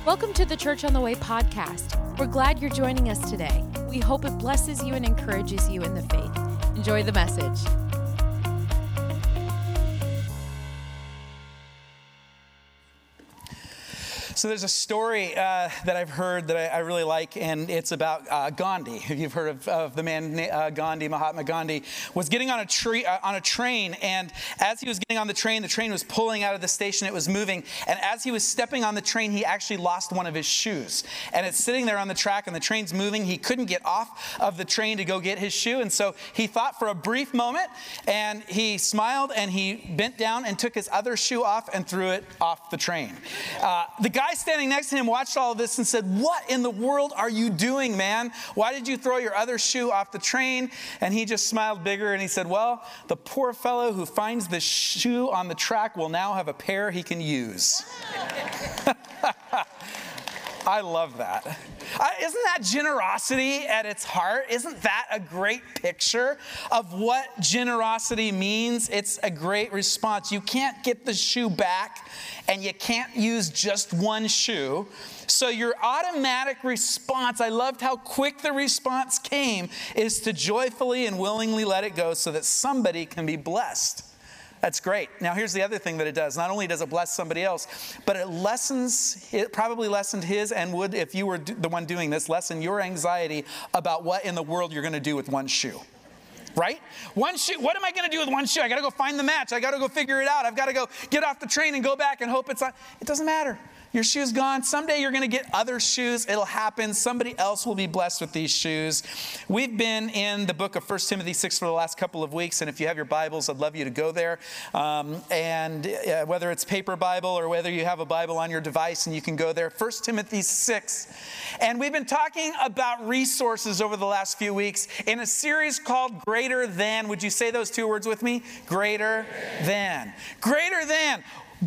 Welcome to the Church on the Way podcast. We're glad you're joining us today. We hope it blesses you and encourages you in the faith. Enjoy the message. So there's a story that I've heard that I really like, and it's about Gandhi. You've heard of the man Gandhi, Mahatma Gandhi, was getting on a train, and as he was getting on the train was pulling out of the station, it was moving, and as he was stepping on the train, he actually lost one of his shoes. And it's sitting there on the track, and the train's moving. He couldn't get off of the train to go get his shoe, and so he thought for a brief moment, and he smiled, and he bent down and took his other shoe off and threw it off the train. The guy standing next to him watched all of this and said, "What in the world are you doing, man? Why did you throw your other shoe off the train?" And he just smiled bigger and he said, "Well, the poor fellow who finds the shoe on the track will now have a pair he can use." I love that. Isn't that generosity at its heart? Isn't that a great picture of what generosity means? It's a great response. You can't get the shoe back, and you can't use just one shoe. So your automatic response, I loved how quick the response came, is to joyfully and willingly let it go so that somebody can be blessed. That's great. Now, here's the other thing that it does. Not only does it bless somebody else, but it probably lessened his, and would, if you were the one doing this, lessen your anxiety about what in the world you're going to do with one shoe. Right? One shoe. What am I going to do with one shoe? I got to go find the match. I got to go figure it out. I've got to go get off the train and go back and hope it's on. It doesn't matter. Your shoe's gone. Someday you're going to get other shoes. It'll happen. Somebody else will be blessed with these shoes. We've been in the book of 1 Timothy 6 for the last couple of weeks, and if you have your Bibles, I'd love you to go there. Whether it's paper Bible or whether you have a Bible on your device and you can go there. 1 Timothy 6. And we've been talking about resources over the last few weeks in a series called Greater Than. Would you say those two words with me? Greater than. Greater than.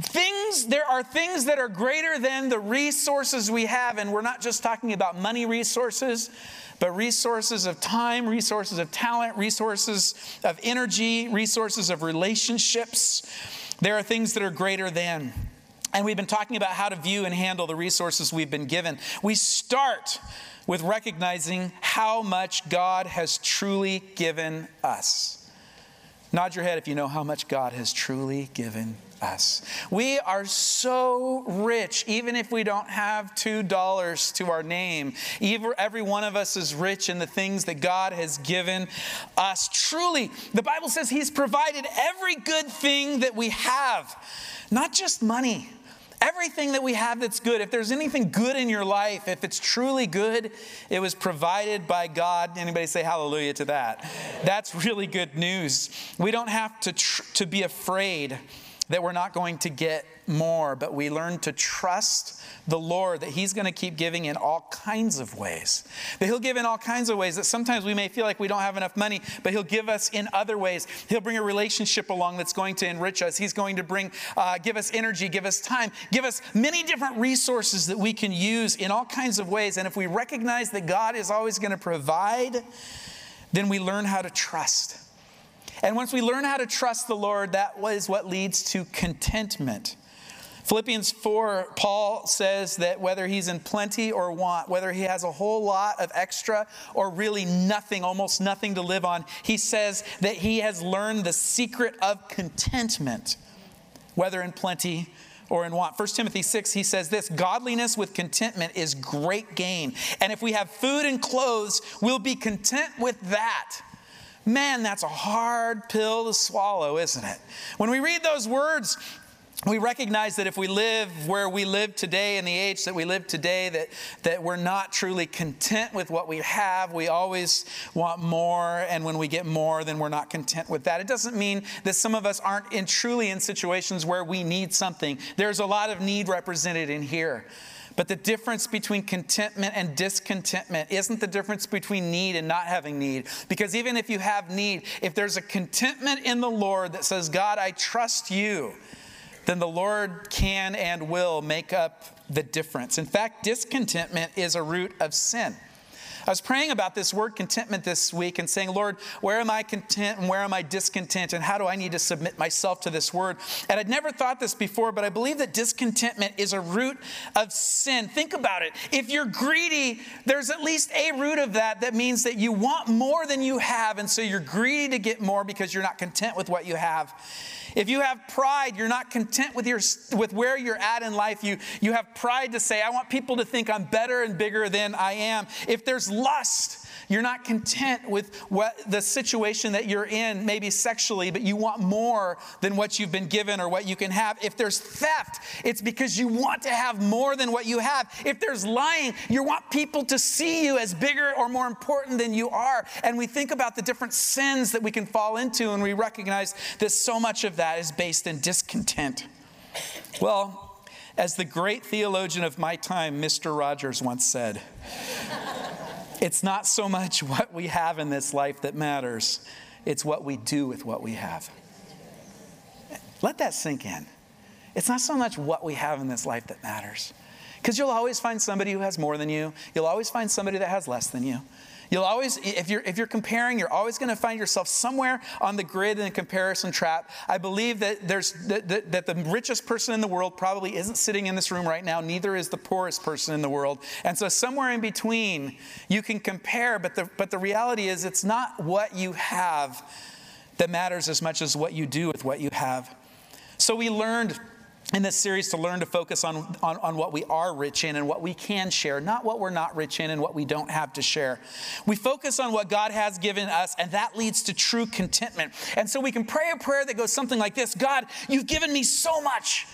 There are things that are greater than the resources we have, and we're not just talking about money resources, but resources of time, resources of talent, resources of energy, resources of relationships. There are things that are greater than. And we've been talking about how to view and handle the resources we've been given. We start with recognizing how much God has truly given us. Nod your head if you know how much God has truly given us. We are so rich, even if we don't have $2 to our name. Every one of us is rich in the things that God has given us. Truly, the Bible says He's provided every good thing that we have, not just money. Everything that we have that's good. If there's anything good in your life, if it's truly good, it was provided by God. Anybody say hallelujah to that? That's really good news. We don't have to be afraid that we're not going to get more, but we learn to trust the Lord, that He's going to keep giving in all kinds of ways. That He'll give in all kinds of ways, that sometimes we may feel like we don't have enough money, but He'll give us in other ways. He'll bring a relationship along that's going to enrich us. He's going to give us energy, give us time, give us many different resources that we can use in all kinds of ways. And if we recognize that God is always going to provide, then we learn how to trust. And once we learn how to trust the Lord, that is what leads to contentment. Philippians 4, Paul says that whether he's in plenty or want, whether he has a whole lot of extra or really nothing, almost nothing to live on, he says that he has learned the secret of contentment, whether in plenty or in want. 1 Timothy 6, he says this: godliness with contentment is great gain. And if we have food and clothes, we'll be content with that. Man, that's a hard pill to swallow, isn't it? When we read those words, we recognize that if we live where we live today, in the age that we live today, that we're not truly content with what we have. We always want more, and when we get more, then we're not content with that. It doesn't mean that some of us aren't truly in situations where we need something. There's a lot of need represented in here. But the difference between contentment and discontentment isn't the difference between need and not having need. Because even if you have need, if there's a contentment in the Lord that says, God, I trust you, then the Lord can and will make up the difference. In fact, discontentment is a root of sin. I was praying about this word contentment this week and saying, Lord, where am I content and where am I discontent? And how do I need to submit myself to this word? And I'd never thought this before, but I believe that discontentment is a root of sin. Think about it. If you're greedy, there's at least a root of that means that you want more than you have. And so you're greedy to get more because you're not content with what you have. If you have pride, you're not content with where you're at in life. You have pride to say, I want people to think I'm better and bigger than I am. If there's lust, you're not content with what the situation that you're in, maybe sexually, but you want more than what you've been given or what you can have. If there's theft, it's because you want to have more than what you have. If there's lying, you want people to see you as bigger or more important than you are. And we think about the different sins that we can fall into, and we recognize that so much of that is based in discontent. Well, as the great theologian of my time, Mr. Rogers, once said, it's not so much what we have in this life that matters. It's what we do with what we have. Let that sink in. It's not so much what we have in this life that matters. Because you'll always find somebody who has more than you. You'll always find somebody that has less than you. You'll always, if you're comparing, you're always going to find yourself somewhere on the grid in a comparison trap. I believe that that the richest person in the world probably isn't sitting in this room right now. Neither is the poorest person in the world. And so somewhere in between, you can compare. But the reality is, it's not what you have that matters as much as what you do with what you have. So we learned in this series to learn to focus on what we are rich in and what we can share, not what we're not rich in and what we don't have to share. We focus on what God has given us, and that leads to true contentment. And so we can pray a prayer that goes something like this: God, you've given me so much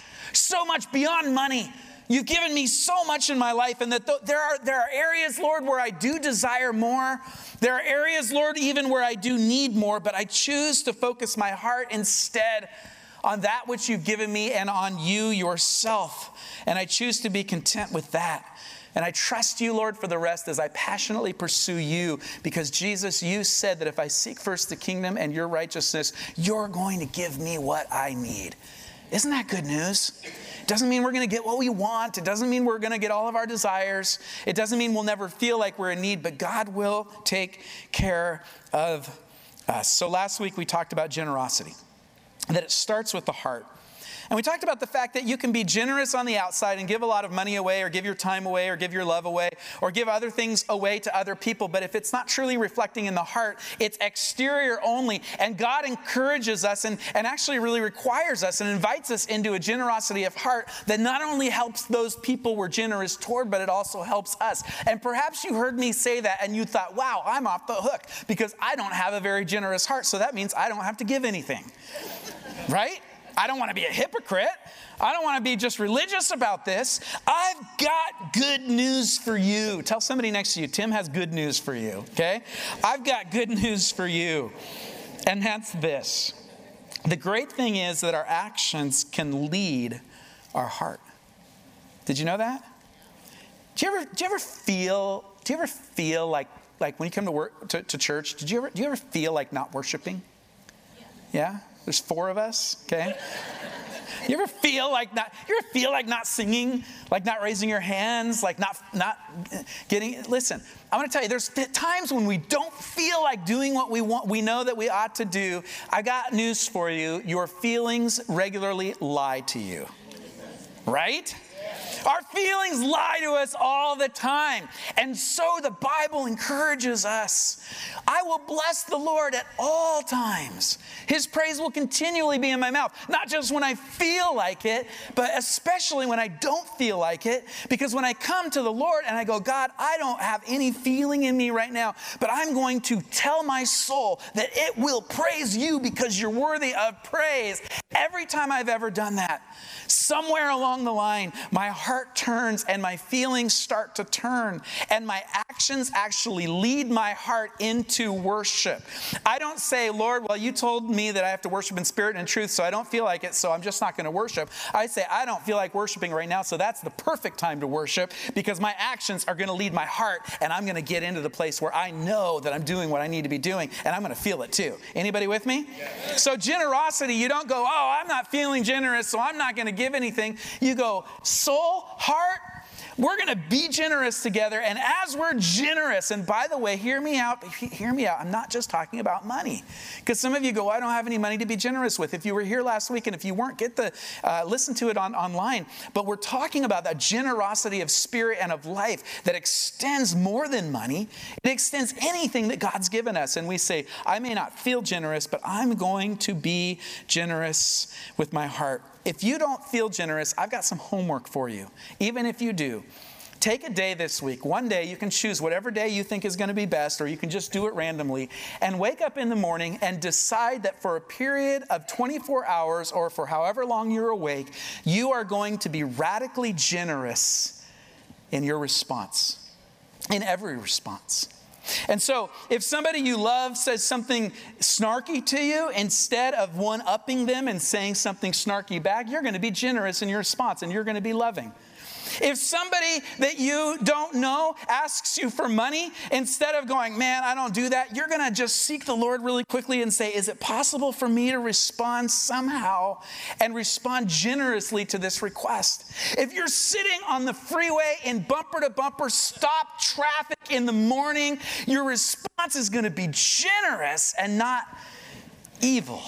beyond money. You've given me so much in my life, and that there are areas, Lord, where I do desire more. There are areas, Lord, even where I do need more, but I choose to focus my heart instead on that which you've given me and on you yourself. And I choose to be content with that. And I trust you, Lord, for the rest as I passionately pursue you, because Jesus, you said that if I seek first the kingdom and your righteousness, you're going to give me what I need. Isn't that good news? It doesn't mean we're going to get what we want. It doesn't mean we're going to get all of our desires. It doesn't mean we'll never feel like we're in need, but God will take care of us. So last week we talked about generosity, that it starts with the heart. And we talked about the fact that you can be generous on the outside and give a lot of money away, or give your time away, or give your love away, or give other things away to other people. But if it's not truly reflecting in the heart, it's exterior only. And God encourages us and actually really requires us and invites us into a generosity of heart that not only helps those people we're generous toward, but it also helps us. And perhaps you heard me say that and you thought, wow, I'm off the hook because I don't have a very generous heart. So that means I don't have to give anything, right? I don't want to be a hypocrite. I don't want to be just religious about this. I've got good news for you. Tell somebody next to you, Tim has good news for you, okay? I've got good news for you. And that's this. The great thing is that our actions can lead our heart. Did you know that? Do you ever feel like when you come to work to church, do you ever feel like not worshiping? Yeah? There's 4 of us, okay? You ever feel like not singing, like not raising your hands, like not getting? Listen, I'm going to tell you, there's times when we don't feel like doing what we want, we know that we ought to do. I got news for you. Your feelings regularly lie to you, right? Our feelings lie to us all the time. And so the Bible encourages us. I will bless the Lord at all times. His praise will continually be in my mouth. Not just when I feel like it, but especially when I don't feel like it. Because when I come to the Lord and I go, God, I don't have any feeling in me right now, but I'm going to tell my soul that it will praise you because you're worthy of praise. Every time I've ever done that, somewhere along the line, my heart turns and my feelings start to turn, and my actions actually lead my heart into worship. I don't say, Lord, well, you told me that I have to worship in spirit and in truth, so I don't feel like it, so I'm just not going to worship. I say, I don't feel like worshiping right now, so that's the perfect time to worship, because my actions are going to lead my heart, and I'm going to get into the place where I know that I'm doing what I need to be doing, and I'm going to feel it too. Anybody with me? Yeah. So generosity, you don't go, oh, oh, I'm not feeling generous, so I'm not going to give anything. You go, soul, heart, we're going to be generous together. And as we're generous, and by the way, hear me out. I'm not just talking about money. Because some of you go, I don't have any money to be generous with. If you were here last week, and if you weren't, listen to it online. But we're talking about that generosity of spirit and of life that extends more than money. It extends anything that God's given us. And we say, I may not feel generous, but I'm going to be generous with my heart. If you don't feel generous, I've got some homework for you. Even if you do, take a day this week. One day you can choose whatever day you think is going to be best, or you can just do it randomly, and wake up in the morning and decide that for a period of 24 hours or for however long you're awake, you are going to be radically generous in your response, in every response. And so if somebody you love says something snarky to you, instead of one-upping them and saying something snarky back, you're going to be generous in your response, and you're going to be loving. If somebody that you don't know asks you for money, instead of going, man, I don't do that, you're going to just seek the Lord really quickly and say, is it possible for me to respond somehow and respond generously to this request? If you're sitting on the freeway in bumper-to-bumper stop traffic in the morning, your response is going to be generous and not evil.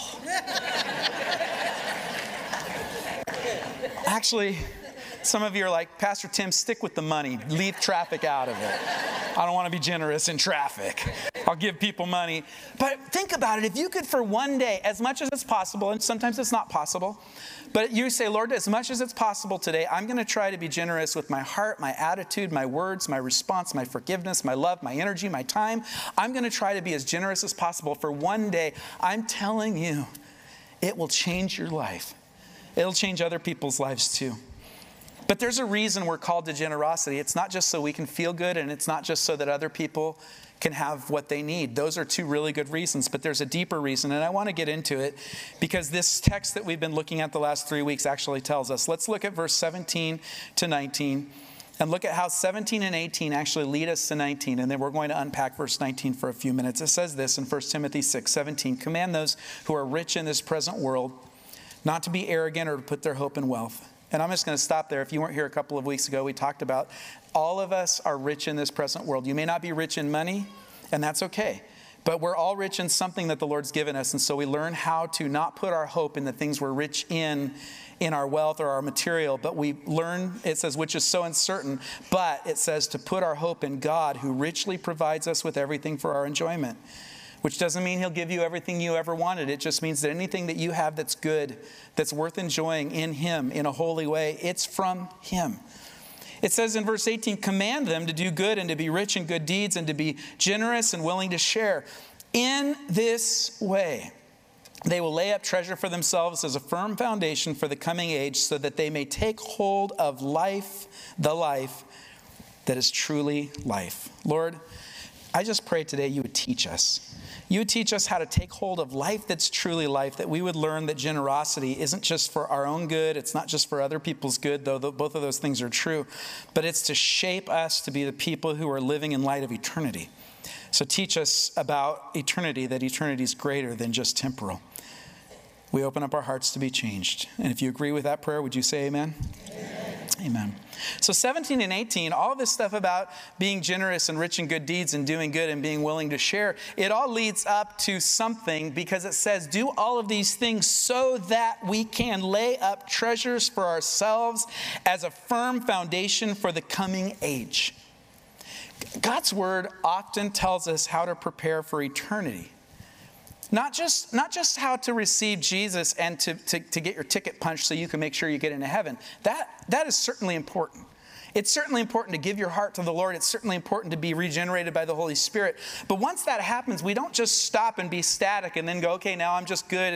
Actually, some of you are like, Pastor Tim, stick with the money. Leave traffic out of it. I don't want to be generous in traffic. I'll give people money. But think about it. If you could for one day, as much as it's possible, and sometimes it's not possible, but you say, Lord, as much as it's possible today, I'm going to try to be generous with my heart, my attitude, my words, my response, my forgiveness, my love, my energy, my time. I'm going to try to be as generous as possible for one day. I'm telling you, it will change your life. It'll change other people's lives too. But there's a reason we're called to generosity. It's not just so we can feel good, and it's not just so that other people can have what they need. Those are two really good reasons, but there's a deeper reason, and I want to get into it because this text that we've been looking at the last 3 weeks actually tells us. Let's look at verse 17 to 19 and look at how 17 and 18 actually lead us to 19, and then we're going to unpack verse 19 for a few minutes. It says this in 1 Timothy 6:17, command those who are rich in this present world not to be arrogant or to put their hope in wealth. And I'm just going to stop there. If you weren't here a couple of weeks ago, we talked about all of us are rich in this present world. You may not be rich in money, and that's okay. But we're all rich in something that the Lord's given us. And so we learn how to not put our hope in the things we're rich in our wealth or our material. But we learn, it says, which is so uncertain. But it says to put our hope in God, who richly provides us with everything for our enjoyment. Which doesn't mean he'll give you everything you ever wanted. It just means that anything that you have that's good, that's worth enjoying in him in a holy way, it's from him. It says in verse 18, command them to do good and to be rich in good deeds and to be generous and willing to share. In this way, they will lay up treasure for themselves as a firm foundation for the coming age, so that they may take hold of life, the life that is truly life. Lord, I just pray today you would teach us. You would teach us how to take hold of life that's truly life, that we would learn that generosity isn't just for our own good. It's not just for other people's good, though both of those things are true. But it's to shape us to be the people who are living in light of eternity. So teach us about eternity, that eternity is greater than just temporal. We open up our hearts to be changed. And if you agree with that prayer, would you say amen? Amen. So 17 and 18, all this stuff about being generous and rich in good deeds and doing good and being willing to share, it all leads up to something, because it says, do all of these things so that we can lay up treasures for ourselves as a firm foundation for the coming age. God's word often tells us how to prepare for eternity. Not just how to receive Jesus and to get your ticket punched so you can make sure you get into heaven. That is certainly important. It's certainly important to give your heart to the Lord. It's certainly important to be regenerated by the Holy Spirit. But once that happens, we don't just stop and be static and then go, okay, now I'm just good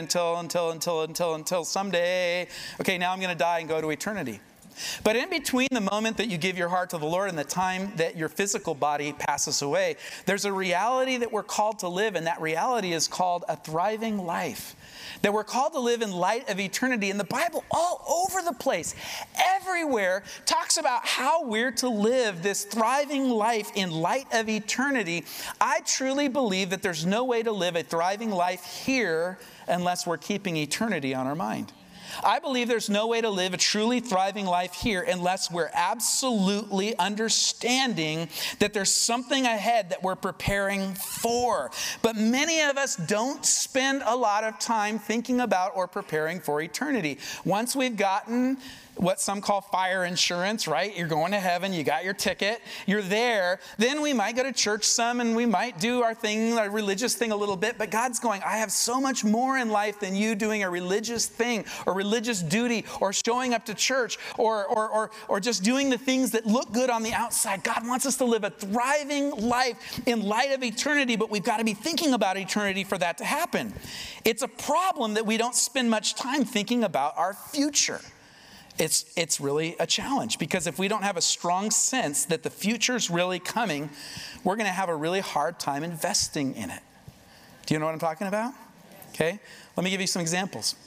until someday. Okay, now I'm going to die and go to eternity. But in between the moment that you give your heart to the Lord and the time that your physical body passes away, there's a reality that we're called to live, and that reality is called a thriving life. That we're called to live in light of eternity. In the Bible, all over the place, everywhere talks about how we're to live this thriving life in light of eternity. I truly believe that there's no way to live a thriving life here unless we're keeping eternity on our mind. I believe there's no way to live a truly thriving life here unless we're absolutely understanding that there's something ahead that we're preparing for. But many of us don't spend a lot of time thinking about or preparing for eternity. Once we've gotten what some call fire insurance, right? You're going to heaven, you got your ticket, you're there. Then we might go to church some and we might do our thing, our religious thing a little bit, but God's going, I have so much more in life than you doing a religious thing or religious duty or showing up to church or just doing the things that look good on the outside. God wants us to live a thriving life in light of eternity, but we've got to be thinking about eternity for that to happen. It's a problem that we don't spend much time thinking about our future. It's really a challenge, because if we don't have a strong sense that the future's really coming, we're going to have a really hard time investing in it. Do you know what I'm talking about? Okay, let me give you some examples.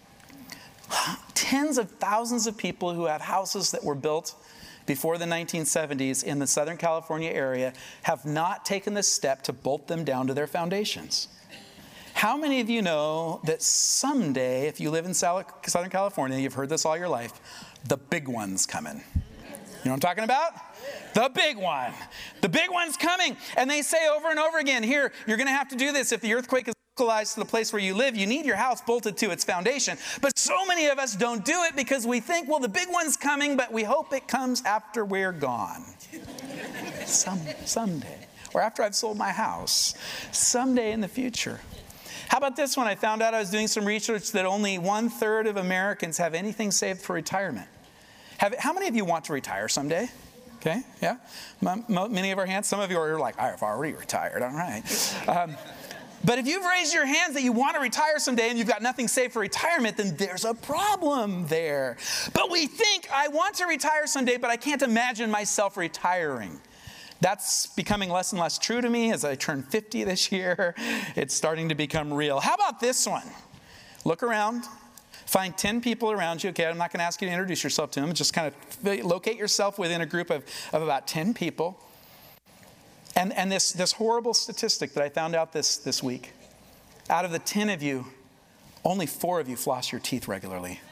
Tens of thousands of people who have houses that were built before the 1970s in the Southern California area have not taken the step to bolt them down to their foundations. How many of you know that someday, if you live in Southern California, you've heard this all your life, the big one's coming? You know what I'm talking about? The big one. The big one's coming. And they say over and over again, here, you're going to have to do this. If the earthquake is localized to the place where you live, you need your house bolted to its foundation. But so many of us don't do it because we think, well, the big one's coming, but we hope it comes after we're gone. Someday. Or after I've sold my house. Someday in the future. How about this one? I found out I was doing some research that only 1/3 of Americans have anything saved for retirement. How many of you want to retire someday? Okay, yeah. Many of our hands. Some of you are like, I've already retired. All right. But if you've raised your hands that you want to retire someday and you've got nothing saved for retirement, then there's a problem there. But we think, I want to retire someday, but I can't imagine myself retiring. That's becoming less and less true to me as I turn 50 this year. It's starting to become real. How about this one? Look around. Find 10 people around you. Okay, I'm not going to ask you to introduce yourself to them. Just kind of locate yourself within a group of about 10 people. And this horrible statistic that I found out this week. Out of the 10 of you, only 4 of you floss your teeth regularly.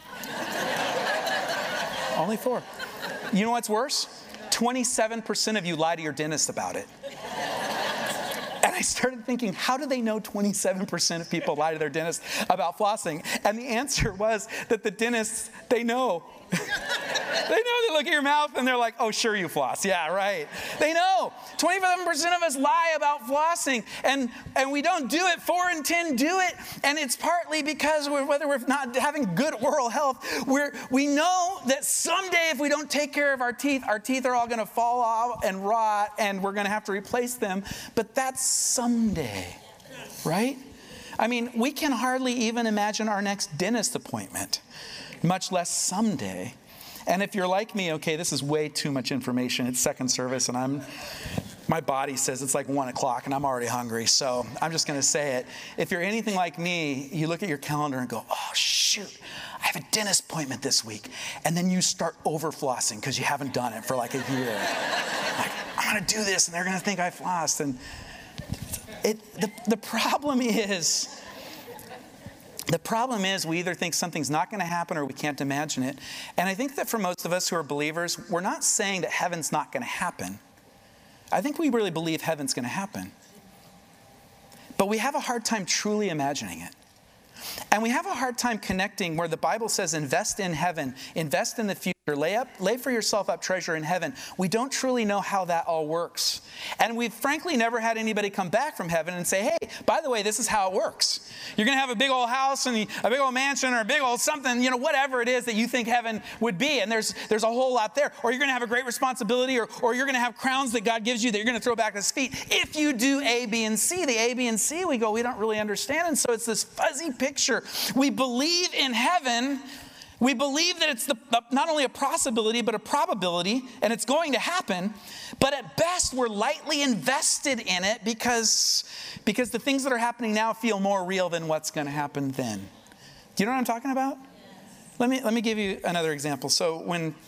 Only 4. You know what's worse? 27% of you lie to your dentist about it. And I started thinking, how do they know 27% of people lie to their dentist about flossing? And the answer was that the dentists, they know. They know. They look at your mouth and they're like, oh, sure you floss. Yeah, right. They know. 27% of us lie about flossing. And we don't do it. 4 in 10 do it. And it's partly because whether we're not having good oral health, we know that someday if we don't take care of our teeth are all going to fall off and rot and we're going to have to replace them. But that's someday, right? I mean, we can hardly even imagine our next dentist appointment, much less someday. And if you're like me, okay, this is way too much information. It's second service and my body says it's like 1 o'clock and I'm already hungry. So I'm just going to say it. If you're anything like me, you look at your calendar and go, oh, shoot, I have a dentist appointment this week. And then you start over flossing because you haven't done it for like a year. Like, I'm going to do this and they're going to think I flossed. And the problem is we either think something's not going to happen or we can't imagine it. And I think that for most of us who are believers, we're not saying that heaven's not going to happen. I think we really believe heaven's going to happen. But we have a hard time truly imagining it. And we have a hard time connecting where the Bible says invest in heaven, invest in the future, lay for yourself up treasure in heaven. We don't truly know how that all works. And we've frankly never had anybody come back from heaven and say, hey, by the way, this is how it works. You're going to have a big old house and a big old mansion or a big old something, whatever it is that you think heaven would be. And there's a whole lot there. Or you're going to have a great responsibility or you're going to have crowns that God gives you that you're going to throw back at his feet. If you do A, B, and C, the A, B, and C, we don't really understand. And so it's this fuzzy picture. We believe in heaven. We believe that it's not only a possibility, but a probability, and it's going to happen. But at best, we're lightly invested in it because the things that are happening now feel more real than what's going to happen then. Do you know what I'm talking about? Let me give you another example. So when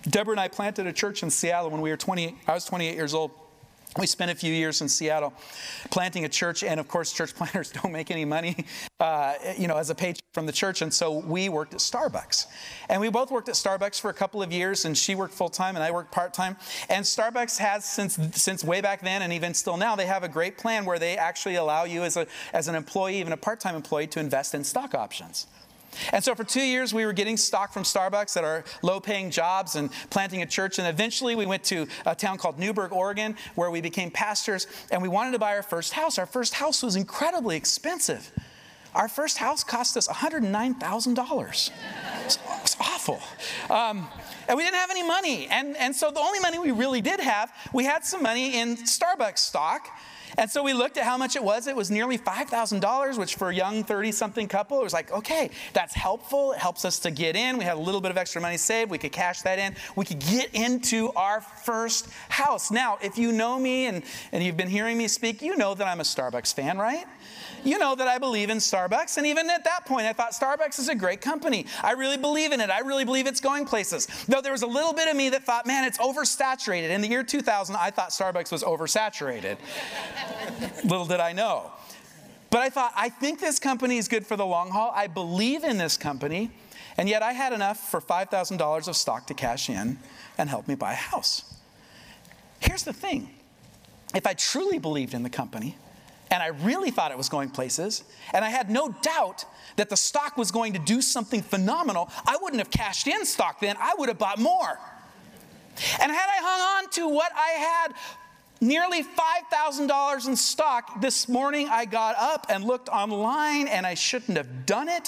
Deborah and I planted a church in Seattle when we were 20. I was 28 years old. We spent a few years in Seattle planting a church, and of course, church planters don't make any money, as a paycheck from the church, and so we worked at Starbucks. And we both worked at Starbucks for a couple of years, and she worked full-time, and I worked part-time. And Starbucks has, since way back then, and even still now, they have a great plan where they actually allow you as an employee, even a part-time employee, to invest in stock options. And so for 2 years, we were getting stock from Starbucks at our low-paying jobs and planting a church. And eventually, we went to a town called Newberg, Oregon, where we became pastors. And we wanted to buy our first house. Our first house was incredibly expensive. Our first house cost us $109,000. It's awful. And we didn't have any money. And so the only money we really did have, we had some money in Starbucks stock. And so we looked at how much it was. It was nearly $5,000, which for a young 30-something couple, it was like, okay, that's helpful. It helps us to get in. We had a little bit of extra money saved. We could cash that in. We could get into our first house. Now, if you know me and you've been hearing me speak, you know that I'm a Starbucks fan, right? You know that I believe in Starbucks. And even at that point, I thought Starbucks is a great company. I really believe in it. I really believe it's going places. Though there was a little bit of me that thought, man, it's oversaturated. In the year 2000, I thought Starbucks was oversaturated. Little did I know. But I thought, I think this company is good for the long haul. I believe in this company. And yet I had enough for $5,000 of stock to cash in and help me buy a house. Here's the thing. If I truly believed in the company, and I really thought it was going places, and I had no doubt that the stock was going to do something phenomenal, I wouldn't have cashed in stock then. I would have bought more. And had I hung on to what I had, nearly $5,000 in stock, this morning I got up and looked online, and I shouldn't have done it,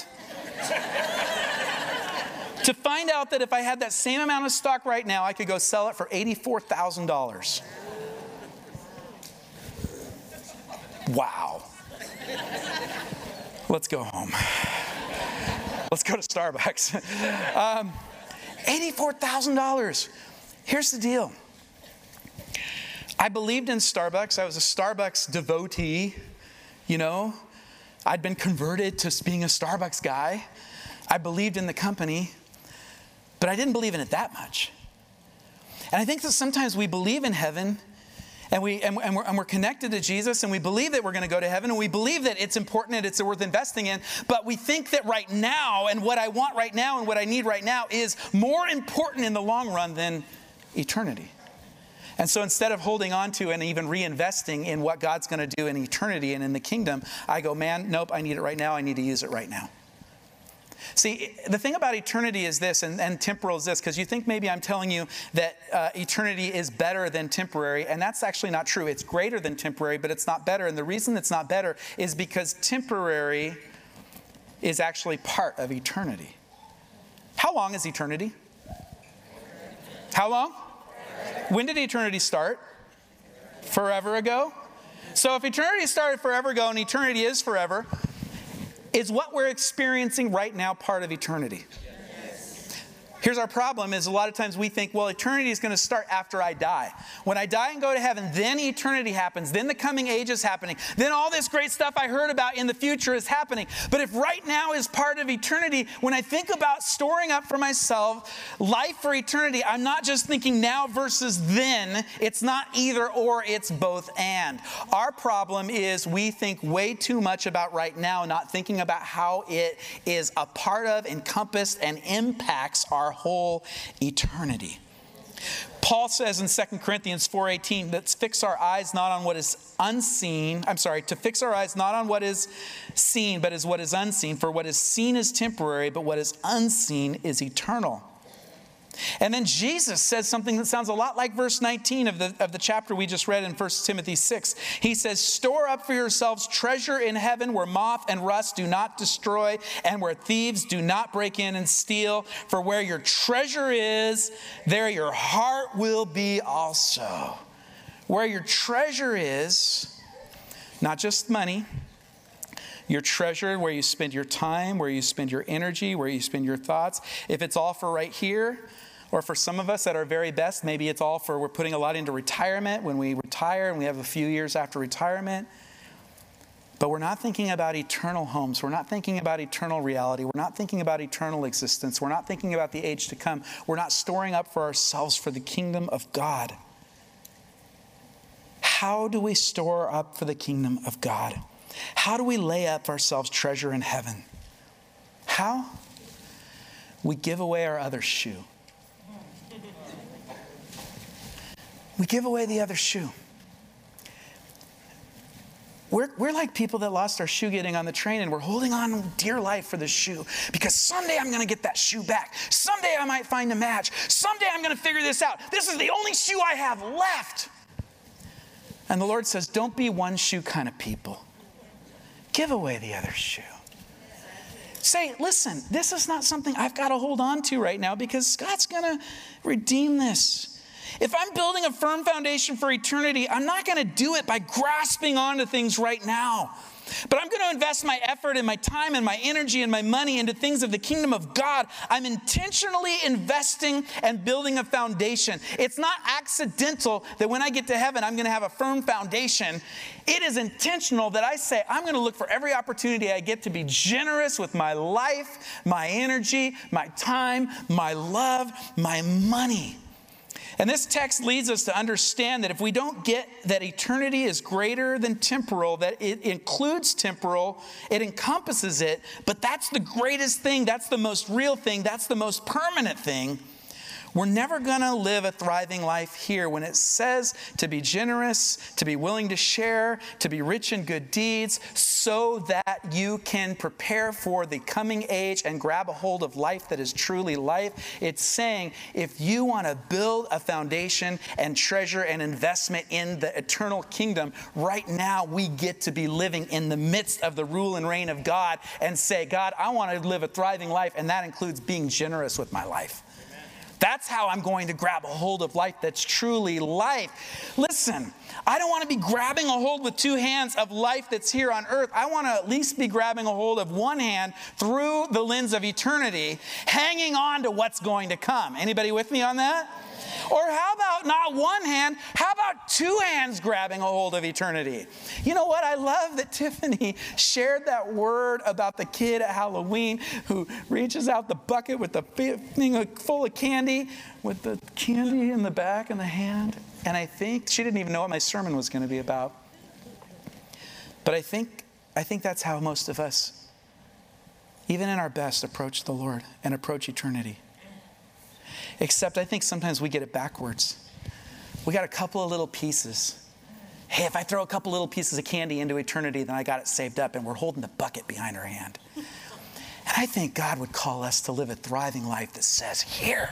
to find out that if I had that same amount of stock right now, I could go sell it for $84,000. Wow. Let's go home. Let's go to Starbucks. $84,000. Here's the deal. I believed in Starbucks. I was a Starbucks devotee, I'd been converted to being a Starbucks guy. I believed in the company, but I didn't believe in it that much. And I think that sometimes we believe in heaven, and we're connected to Jesus, and we believe that we're going to go to heaven, and we believe that it's important and it's worth investing in, but we think that right now and what I want right now and what I need right now is more important in the long run than eternity. And so instead of holding on to and even reinvesting in what God's going to do in eternity and in the kingdom, I go, man, nope, I need it right now. I need to use it right now. See, the thing about eternity is this, and temporal is this, because you think maybe I'm telling you that eternity is better than temporary, and that's actually not true. It's greater than temporary, but it's not better. And the reason it's not better is because temporary is actually part of eternity. How long is eternity? How long? When did eternity start? Forever ago? So if eternity started forever ago and eternity is forever, is what we're experiencing right now part of eternity? Here's our problem is a lot of times we think, well, eternity is going to start after I die. When I die and go to heaven, then eternity happens. Then the coming age is happening. Then all this great stuff I heard about in the future is happening. But if right now is part of eternity, when I think about storing up for myself life for eternity, I'm not just thinking now versus then. It's not either or, it's both and. Our problem is we think way too much about right now, not thinking about how it is a part of, encompassed, and impacts our whole eternity. Paul says in 2 Corinthians 4:18, let's fix our eyes not on what is unseen. To fix our eyes not on what is seen, but as what is unseen. For what is seen is temporary, but what is unseen is eternal. And then Jesus says something that sounds a lot like verse 19 of the chapter we just read in 1 Timothy 6. He says, store up for yourselves treasure in heaven where moth and rust do not destroy and where thieves do not break in and steal. For where your treasure is, there your heart will be also. Where your treasure is, not just money, your treasure, where you spend your time, where you spend your energy, where you spend your thoughts. If it's all for right here, or for some of us at our very best, maybe it's all for we're putting a lot into retirement when we retire and we have a few years after retirement. But we're not thinking about eternal homes. We're not thinking about eternal reality. We're not thinking about eternal existence. We're not thinking about the age to come. We're not storing up for ourselves for the kingdom of God. How do we store up for the kingdom of God? How do we lay up for ourselves treasure in heaven? How? We give away our other shoe. We give away the other shoe. We're like people that lost our shoe getting on the train, and we're holding on dear life for the shoe because someday I'm going to get that shoe back. Someday I might find a match. Someday I'm going to figure this out. This is the only shoe I have left. And the Lord says, don't be one shoe kind of people. Give away the other shoe. Say, listen, this is not something I've got to hold on to right now because God's going to redeem this. If I'm building a firm foundation for eternity, I'm not going to do it by grasping onto things right now. But I'm going to invest my effort and my time and my energy and my money into things of the kingdom of God. I'm intentionally investing and building a foundation. It's not accidental that when I get to heaven, I'm going to have a firm foundation. It is intentional that I say, I'm going to look for every opportunity I get to be generous with my life, my energy, my time, my love, my money. And this text leads us to understand that if we don't get that eternity is greater than temporal, that it includes temporal, it encompasses it, but that's the greatest thing, that's the most real thing, that's the most permanent thing, we're never going to live a thriving life here. When it says to be generous, to be willing to share, to be rich in good deeds, so that you can prepare for the coming age and grab a hold of life that is truly life. It's saying if you want to build a foundation and treasure and investment in the eternal kingdom, right now we get to be living in the midst of the rule and reign of God and say, God, I want to live a thriving life, and that includes being generous with my life. That's how I'm going to grab a hold of life that's truly life. Listen, I don't want to be grabbing a hold with two hands of life that's here on earth. I want to at least be grabbing a hold of one hand through the lens of eternity, hanging on to what's going to come. Anybody with me on that? Or how about not one hand, how about two hands grabbing a hold of eternity? You know what? I love that Tiffany shared that word about the kid at Halloween who reaches out the bucket with the thing full of candy, with the candy in the back and the hand. And I think she didn't even know what my sermon was going to be about. But I think that's how most of us, even in our best, approach the Lord and approach eternity. Except I think sometimes we get it backwards. We got a couple of little pieces. Hey, if I throw a couple little pieces of candy into eternity, then I got it saved up, and we're holding the bucket behind our hand. And I think God would call us to live a thriving life that says, here,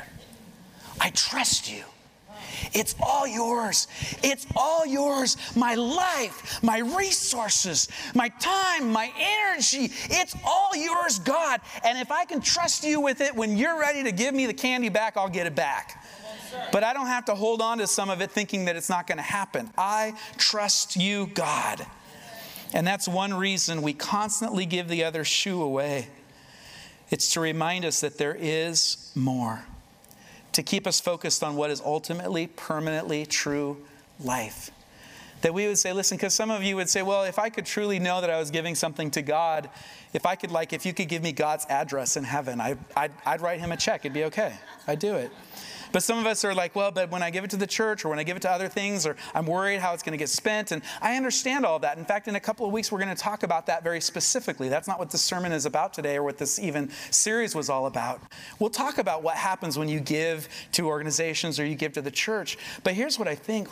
I trust you. It's all yours. It's all yours. My life, my resources, my time, my energy, it's all yours, God. And if I can trust you with it, when you're ready to give me the candy back, I'll get it back. But I don't have to hold on to some of it thinking that it's not going to happen. I trust you, God. And that's one reason we constantly give the other shoe away. It's to remind us that there is more. To keep us focused on what is ultimately, permanently true life. That we would say, listen, because some of you would say, well, if I could truly know that I was giving something to God, if you could give me God's address in heaven, I'd write him a check. It'd be okay. I'd do it. But some of us are like, well, but when I give it to the church or when I give it to other things, or I'm worried how it's going to get spent. And I understand all of that. In fact, in a couple of weeks, we're going to talk about that very specifically. That's not what this sermon is about today or what this even series was all about. We'll talk about what happens when you give to organizations or you give to the church. But here's what I think.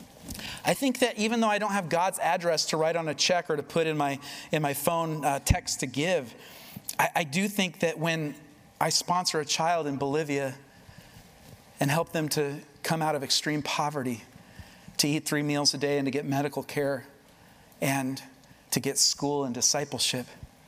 I think that even though I don't have God's address to write on a check or to put in my phone text to give, I do think that when I sponsor a child in Bolivia and help them to come out of extreme poverty, to eat 3 meals a day and to get medical care and to get school and discipleship,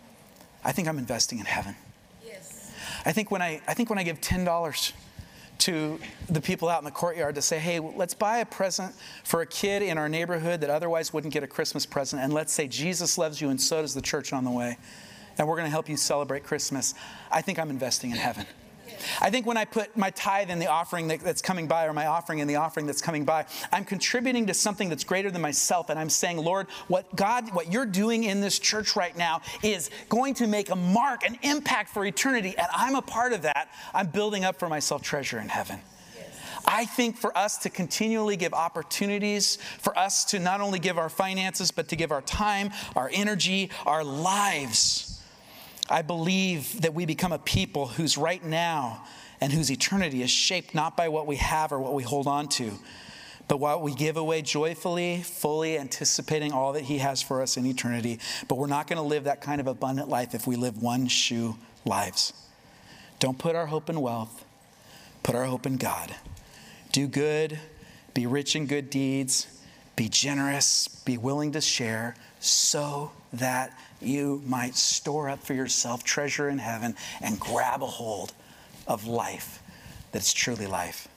I think I'm investing in heaven. Yes. I think when I give $10 to the people out in the courtyard to say, hey, let's buy a present for a kid in our neighborhood that otherwise wouldn't get a Christmas present, and let's say Jesus loves you and so does the church on the way, and we're going to help you celebrate Christmas, I think I'm investing in heaven. I think when I put my tithe in the offering that's coming by, or my offering in the offering that's coming by, I'm contributing to something that's greater than myself. And I'm saying, Lord, what you're doing in this church right now is going to make a mark, an impact for eternity. And I'm a part of that. I'm building up for myself treasure in heaven. I think for us to continually give opportunities, for us to not only give our finances, but to give our time, our energy, our lives, I believe that we become a people whose right now and whose eternity is shaped not by what we have or what we hold on to, but what we give away joyfully, fully anticipating all that he has for us in eternity. But we're not going to live that kind of abundant life if we live one shoe lives. Don't put our hope in wealth. Put our hope in God. Do good. Be rich in good deeds. Be generous. Be willing to share so that you might store up for yourself treasure in heaven and grab a hold of life that's truly life.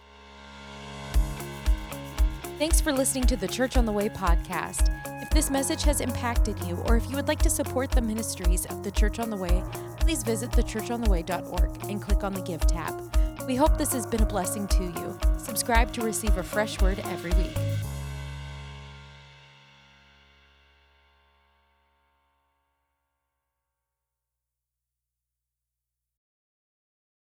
Thanks for listening to the Church on the Way podcast. If this message has impacted you, or if you would like to support the ministries of the Church on the Way, please visit thechurchontheway.org and click on the Give tab. We hope this has been a blessing to you. Subscribe to receive a fresh word every week.